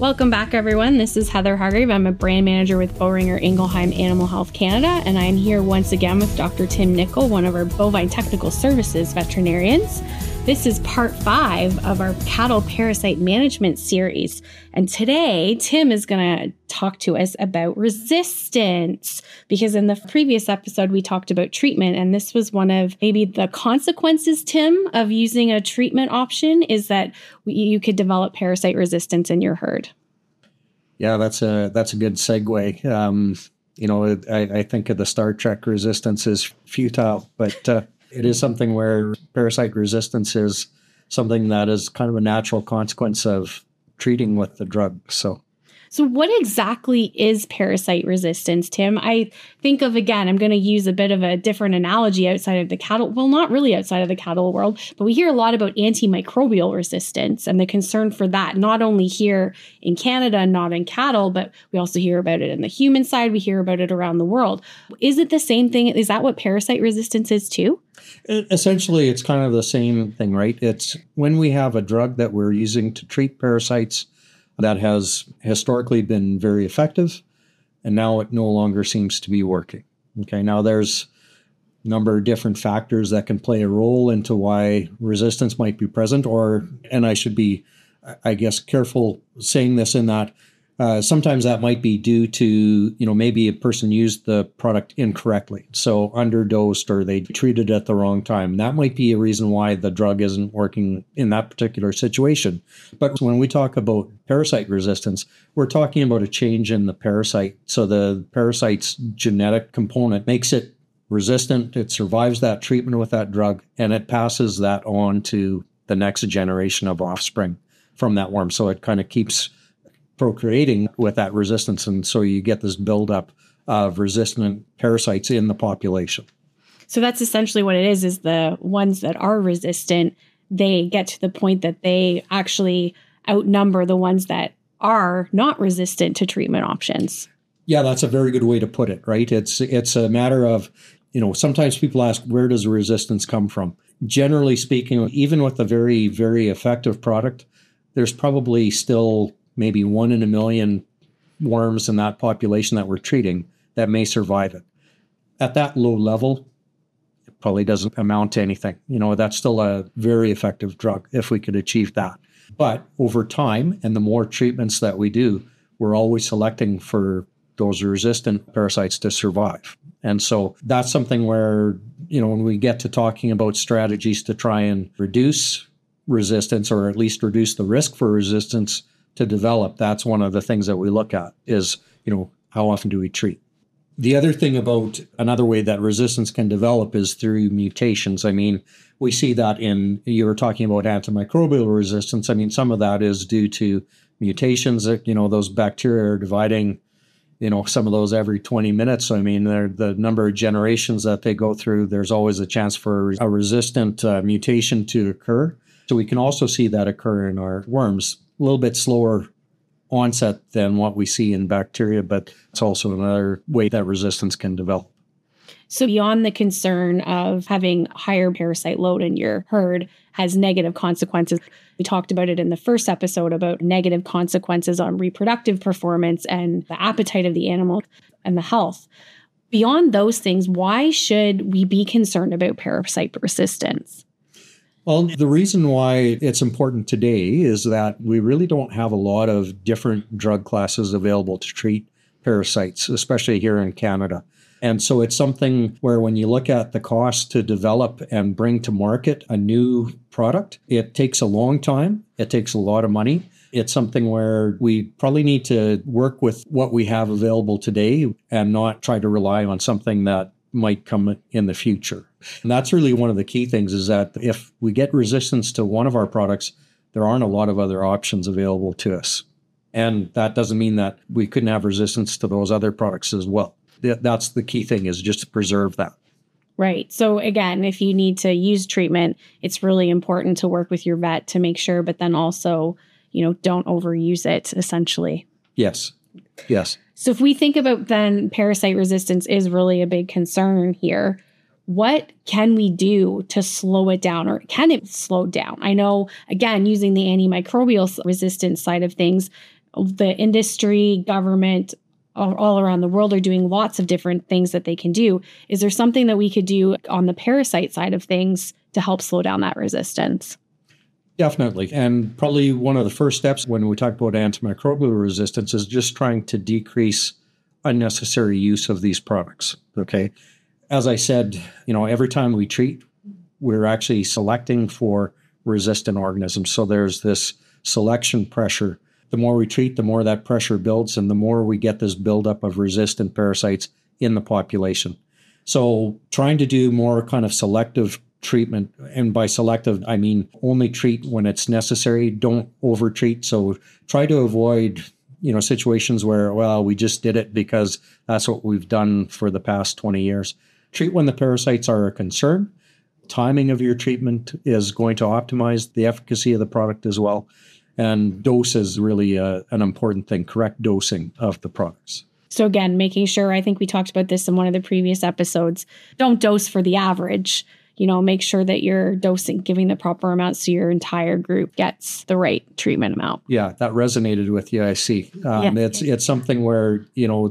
Welcome back, everyone. This is Heather Hargrave. I'm a brand manager with Boehringer Ingelheim Animal Health Canada, and I'm here once again with Dr. Tim Nicol, one of our bovine technical services veterinarians. This is part 5 of our cattle parasite management series. And today, Tim is going to talk to us about resistance, because in the previous episode, we talked about treatment. And this was one of maybe the consequences, Tim, of using a treatment option is that you could develop parasite resistance in your herd. Yeah, that's a good segue. I think of the Star Trek resistance as futile, but it is something where parasite resistance is something that is kind of a natural consequence of treating with the drug. So what exactly is parasite resistance, Tim? I think of, again, I'm going to use a bit of a different analogy outside of the cattle. Well, not really outside of the cattle world, but we hear a lot about antimicrobial resistance and the concern for that, not only here in Canada and not in cattle, but we also hear about it in the human side. We hear about it around the world. Is it the same thing? Is that what parasite resistance is too? Essentially, it's kind of the same thing, right? It's when we have a drug that we're using to treat parasites that has historically been very effective, and now it no longer seems to be working. Okay, now there's a number of different factors that can play a role into why resistance might be present, and I should be, I guess, careful saying this in that sometimes that might be due to, maybe a person used the product incorrectly, so underdosed, or they treated it at the wrong time. That might be a reason why the drug isn't working in that particular situation. But when we talk about parasite resistance, we're talking about a change in the parasite. So the parasite's genetic component makes it resistant. It survives that treatment with that drug, and it passes that on to the next generation of offspring from that worm. So it kind of keeps procreating with that resistance, and so you get this buildup of resistant parasites in the population. So that's essentially what it is the ones that are resistant, they get to the point that they actually outnumber the ones that are not resistant to treatment options. Yeah, that's a very good way to put it, right? It's a matter of, sometimes people ask, where does resistance come from? Generally speaking, even with a very, very effective product, there's probably still maybe 1 in a million worms in that population that we're treating that may survive it. At that low level, it probably doesn't amount to anything. That's still a very effective drug if we could achieve that. But over time, and the more treatments that we do, we're always selecting for those resistant parasites to survive. And so that's something where, when we get to talking about strategies to try and reduce resistance, or at least reduce the risk for resistance to develop, that's one of the things that we look at is, how often do we treat? The other thing about another way that resistance can develop is through mutations. I mean, we see that you were talking about antimicrobial resistance. I mean, some of that is due to mutations that, those bacteria are dividing, some of those every 20 minutes. So, I mean, the number of generations that they go through, there's always a chance for a resistant mutation to occur. So we can also see that occur in our worms. A little bit slower onset than what we see in bacteria, but it's also another way that resistance can develop. So beyond the concern of having higher parasite load in your herd has negative consequences. We talked about it in the first episode about negative consequences on reproductive performance and the appetite of the animal and the health. Beyond those things, why should we be concerned about parasite resistance? Well, the reason why it's important today is that we really don't have a lot of different drug classes available to treat parasites, especially here in Canada. And so it's something where when you look at the cost to develop and bring to market a new product, it takes a long time. It takes a lot of money. It's something where we probably need to work with what we have available today and not try to rely on something that might come in the future. And that's really one of the key things, is that if we get resistance to one of our products, there aren't a lot of other options available to us. And that doesn't mean that we couldn't have resistance to those other products as well. That's the key thing, is just to preserve that. Right. So again, if you need to use treatment, it's really important to work with your vet to make sure, but then also, don't overuse it, essentially. Yes. So if we think about then parasite resistance is really a big concern here, what can we do to slow it down, or can it slow down? I know, again, using the antimicrobial resistance side of things, the industry, government, all around the world are doing lots of different things that they can do. Is there something that we could do on the parasite side of things to help slow down that resistance? Definitely. And probably one of the first steps when we talk about antimicrobial resistance is just trying to decrease unnecessary use of these products. Okay. As I said, every time we treat, we're actually selecting for resistant organisms. So there's this selection pressure. The more we treat, the more that pressure builds, and the more we get this buildup of resistant parasites in the population. So trying to do more kind of selective treatment, and by selective, I mean only treat when it's necessary. Don't over-treat. So try to avoid, situations where, we just did it because that's what we've done for the past 20 years. Treat when the parasites are a concern. Timing of your treatment is going to optimize the efficacy of the product as well. And dose is really an important thing, correct dosing of the products. So again, making sure, I think we talked about this in one of the previous episodes, don't dose for the average. Make sure that you're dosing, giving the proper amount so your entire group gets the right treatment amount. Yeah, that resonated with you, I see. It's something where,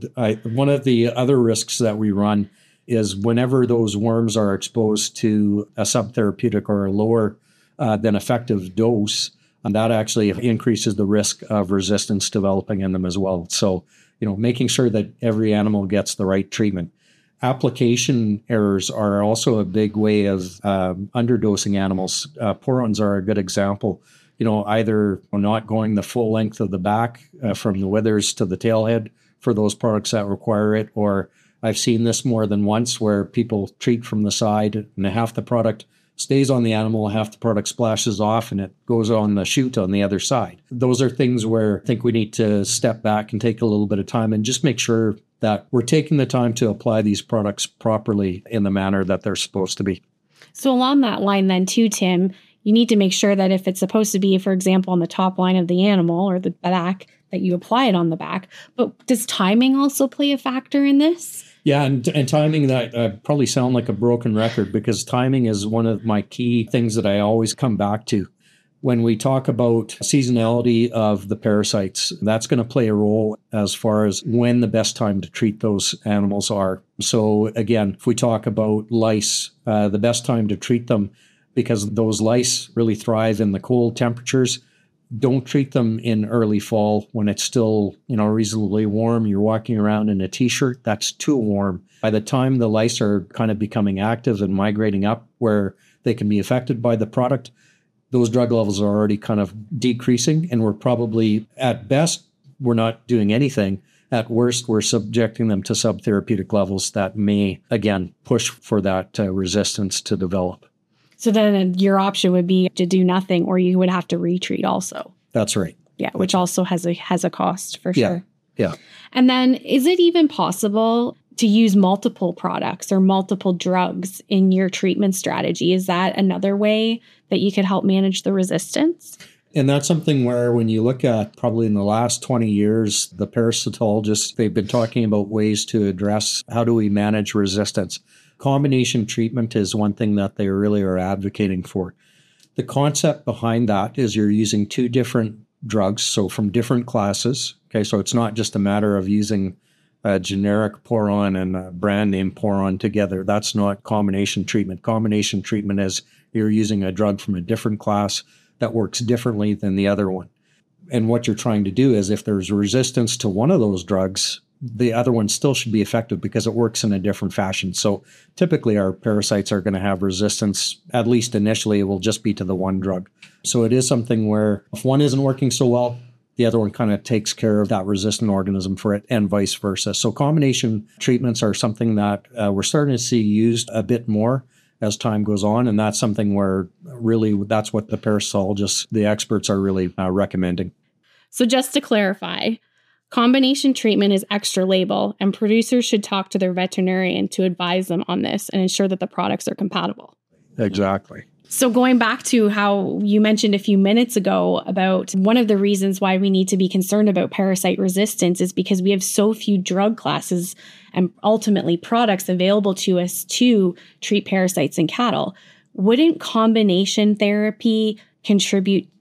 one of the other risks that we run is whenever those worms are exposed to a subtherapeutic or a lower than effective dose, and that actually increases the risk of resistance developing in them as well. So, making sure that every animal gets the right treatment. Application errors are also a big way of underdosing animals. Porons are a good example. Either not going the full length of the back from the withers to the tailhead for those products that require it, or I've seen this more than once where people treat from the side and half the product stays on the animal, half the product splashes off and it goes on the chute on the other side. Those are things where I think we need to step back and take a little bit of time and just make sure that we're taking the time to apply these products properly in the manner that they're supposed to be. So along that line then too, Tim, you need to make sure that if it's supposed to be, for example, on the top line of the animal or the back, that you apply it on the back. But does timing also play a factor in this? Yeah, and timing, that probably sound like a broken record because timing is one of my key things that I always come back to. When we talk about seasonality of the parasites, that's going to play a role as far as when the best time to treat those animals are. So again, if we talk about lice, the best time to treat them, because those lice really thrive in the cold temperatures, don't treat them in early fall when it's still, reasonably warm. You're walking around in a t-shirt, that's too warm. By the time the lice are kind of becoming active and migrating up where they can be affected by the product, those drug levels are already kind of decreasing. And we're probably, at best, we're not doing anything. At worst, we're subjecting them to subtherapeutic levels that may, again, push for that resistance to develop. So then your option would be to do nothing, or you would have to retreat also. That's right. Yeah, which also has a cost for sure. Yeah. And then is it even possible to use multiple products or multiple drugs in your treatment strategy? Is that another way that you could help manage the resistance? And that's something where when you look at probably in the last 20 years, the parasitologists, they've been talking about ways to address how do we manage resistance. Combination treatment is one thing that they really are advocating for. The concept behind that is you're using two different drugs, so from different classes. Okay, so it's not just a matter of using a generic Poron and a brand name Poron together. That's not combination treatment. Combination treatment is you're using a drug from a different class that works differently than the other one. And what you're trying to do is if there's resistance to one of those drugs, the other one still should be effective because it works in a different fashion. So typically our parasites are going to have resistance, at least initially, it will just be to the one drug. So it is something where if one isn't working so well, the other one kind of takes care of that resistant organism for it and vice versa. So combination treatments are something that we're starting to see used a bit more as time goes on. And that's something where really that's what the parasitologists, the experts are really recommending. So just to clarify, combination treatment is extra label, and producers should talk to their veterinarian to advise them on this and ensure that the products are compatible. Exactly. So going back to how you mentioned a few minutes ago about one of the reasons why we need to be concerned about parasite resistance is because we have so few drug classes and ultimately products available to us to treat parasites in cattle. Wouldn't combination therapy contribute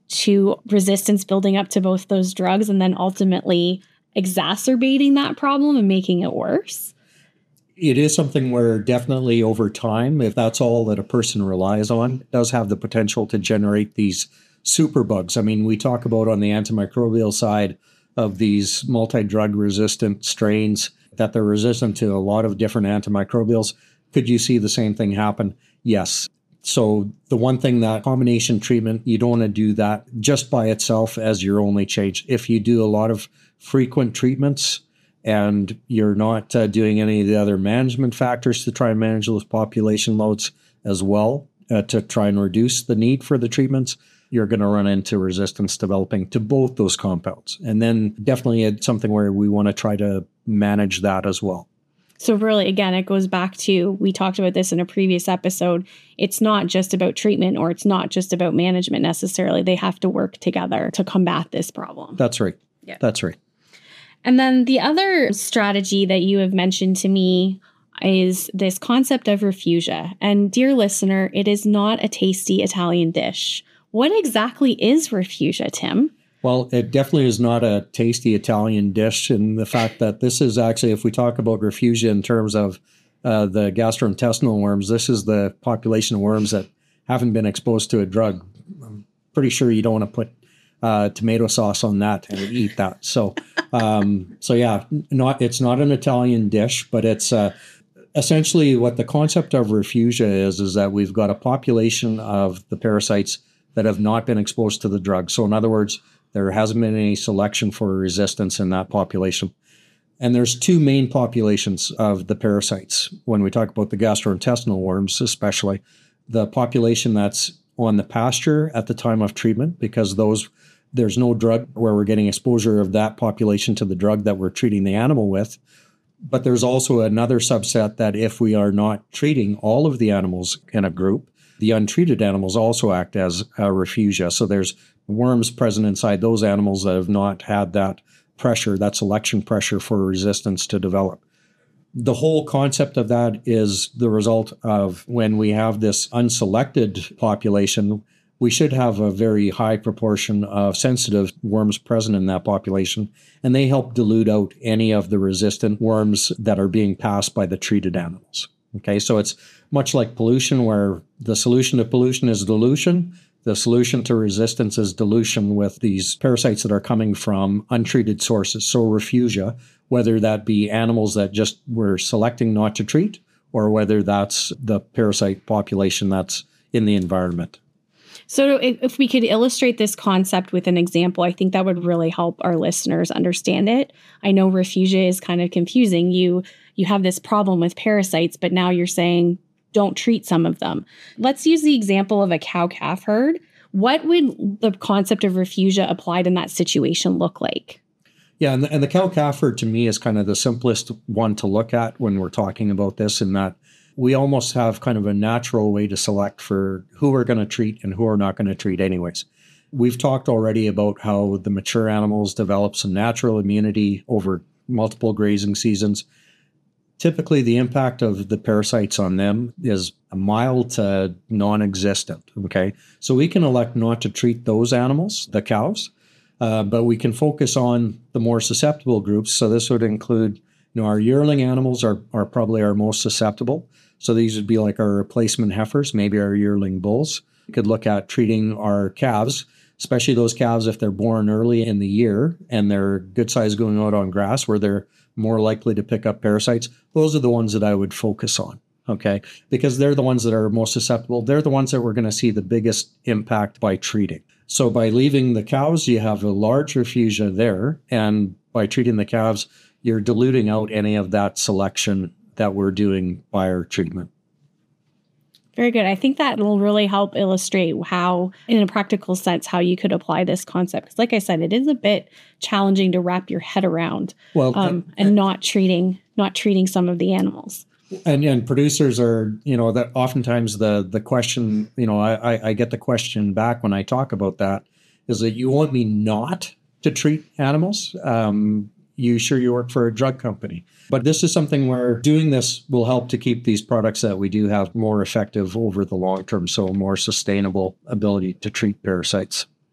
to resistance building up to both those drugs and then ultimately exacerbating that problem and making it worse? It is something where definitely over time, if that's all that a person relies on, it does have the potential to generate these superbugs. I mean, we talk about on the antimicrobial side of these multi-drug resistant strains that they're resistant to a lot of different antimicrobials. Could you see the same thing happen? Yes. So the one thing, that combination treatment, you don't want to do that just by itself as your only change. If you do a lot of frequent treatments and you're not doing any of the other management factors to try and manage those population loads as well, to try and reduce the need for the treatments, you're going to run into resistance developing to both those compounds. And then definitely it's something where we want to try to manage that as well. So really, again, it goes back to, we talked about this in a previous episode, it's not just about treatment or it's not just about management necessarily. They have to work together to combat this problem. That's right. Yeah. That's right. And then the other strategy that you have mentioned to me is this concept of refugia. And dear listener, it is not a tasty Italian dish. What exactly is refugia, Tim? Well, it definitely is not a tasty Italian dish. And the fact that this is actually, if we talk about refugia in terms of the gastrointestinal worms, this is the population of worms that haven't been exposed to a drug. I'm pretty sure you don't want to put tomato sauce on that and eat that. So yeah, it's not an Italian dish, but it's essentially what the concept of refugia is that we've got a population of the parasites that have not been exposed to the drug. So in other words, there hasn't been any selection for resistance in that population. And there's two main populations of the parasites. When we talk about the gastrointestinal worms, especially, the population that's on the pasture at the time of treatment, because there's no drug where we're getting exposure of that population to the drug that we're treating the animal with. But there's also another subset that if we are not treating all of the animals in a group, the untreated animals also act as a refugia. So there's worms present inside those animals that have not had that pressure, that selection pressure for resistance to develop. The whole concept of that is the result of when we have this unselected population, we should have a very high proportion of sensitive worms present in that population, and they help dilute out any of the resistant worms that are being passed by the treated animals. Okay, so it's much like pollution, where the solution to pollution is dilution. The solution to resistance is dilution with these parasites that are coming from untreated sources. So refugia, whether that be animals that just we're selecting not to treat, or whether that's the parasite population that's in the environment. So if we could illustrate this concept with an example, I think that would really help our listeners understand it. I know refugia is kind of confusing. You have this problem with parasites, but now you're saying don't treat some of them. Let's use the example of a cow-calf herd. What would the concept of refugia applied in that situation look like? Yeah, and the cow-calf herd to me is kind of the simplest one to look at when we're talking about this, in that we almost have kind of a natural way to select for who we're going to treat and who we're not going to treat anyways. We've talked already about how the mature animals develop some natural immunity over multiple grazing seasons. Typically, the impact of the parasites on them is mild to non-existent, okay? So we can elect not to treat those animals, the cows, but we can focus on the more susceptible groups. So this would include, our yearling animals are probably our most susceptible. So these would be like our replacement heifers, maybe our yearling bulls. We could look at treating our calves, especially those calves if they're born early in the year and they're good size going out on grass where they're more likely to pick up parasites. Those are the ones that I would focus on, okay? Because they're the ones that are most susceptible. They're the ones that we're going to see the biggest impact by treating. So by leaving the cows, you have a large refugia there. And by treating the calves, you're diluting out any of that selection that we're doing by our treatment. Very good. I think that will really help illustrate how, in a practical sense, how you could apply this concept. Because like I said, it is a bit challenging to wrap your head around, and not treating some of the animals. And producers are, that oftentimes the question, I get the question back when I talk about that, is that you want me not to treat animals? You sure you work for a drug company? But this is something where doing this will help to keep these products that we do have more effective over the long term, so a more sustainable ability to treat parasites.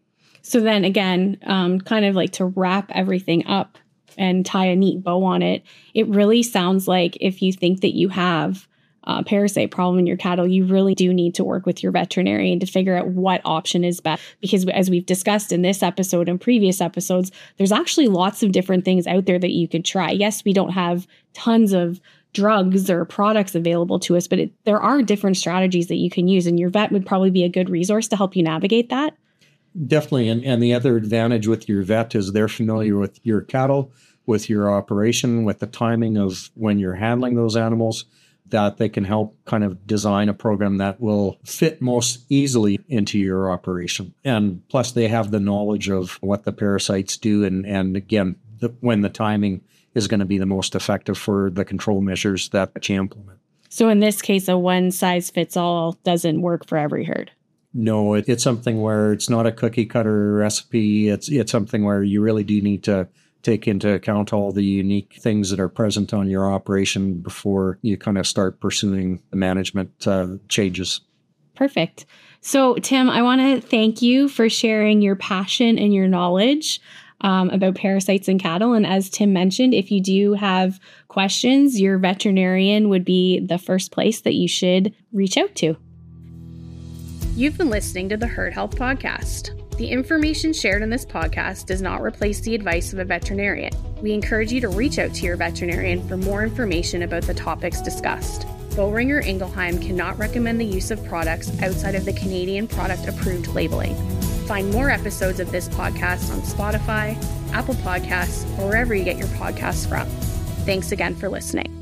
So then again, kind of like to wrap everything up and tie a neat bow on it, it really sounds like if you think that you have a parasite problem in your cattle, you really do need to work with your veterinarian to figure out what option is best. Because as we've discussed in this episode and previous episodes, there's actually lots of different things out there that you could try. Yes, we don't have tons of drugs or products available to us, but there are different strategies that you can use, and your vet would probably be a good resource to help you navigate that. Definitely. And the other advantage with your vet is they're familiar with your cattle, with your operation, with the timing of when you're handling those animals, that they can help kind of design a program that will fit most easily into your operation. And plus, they have the knowledge of what the parasites do. And again, when the timing is going to be the most effective for the control measures that you implement. So in this case, a one-size-fits-all doesn't work for every herd. No, it's something where it's not a cookie cutter recipe. It's something where you really do need to take into account all the unique things that are present on your operation before you kind of start pursuing the management changes. Perfect. So, Tim, I want to thank you for sharing your passion and your knowledge about parasites in cattle. And as Tim mentioned, if you do have questions, your veterinarian would be the first place that you should reach out to. You've been listening to the Herd Health Podcast. The information shared in this podcast does not replace the advice of a veterinarian. We encourage you to reach out to your veterinarian for more information about the topics discussed. Boehringer Ingelheim cannot recommend the use of products outside of the Canadian product approved labeling. Find more episodes of this podcast on Spotify, Apple Podcasts, or wherever you get your podcasts from. Thanks again for listening.